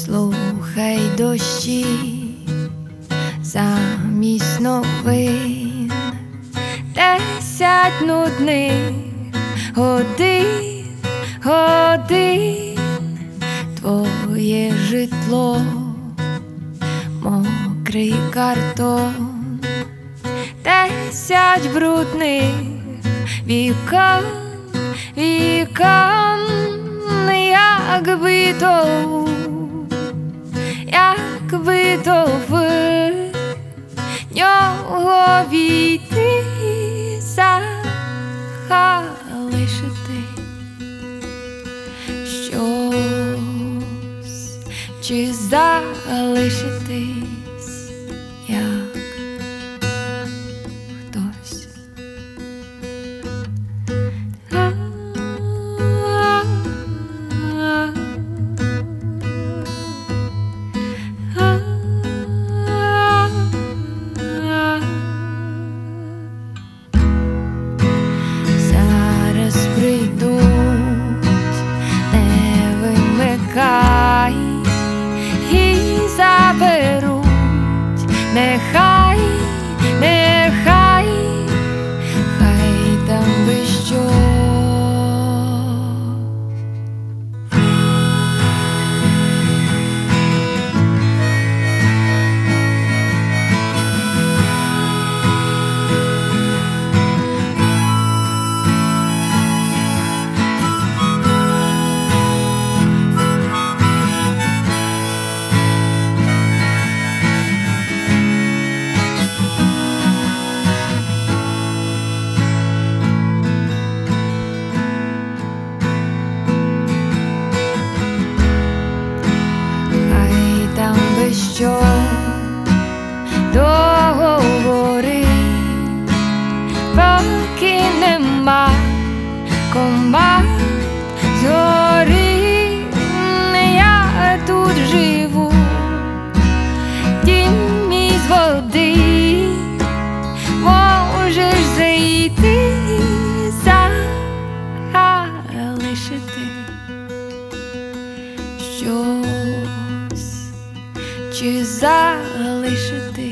Слухай дощі замість новин, 10 нудних годин, твоє житло, мокрий картон, 10 брудних вікон, якби то в нього війти, залишити щось, чи залишитись як хтось. І заберуть, нехай там би що. Що договори, поки нема команд згори, я тут живу, дім із води, можеш зайти, залишити щось, чи залишити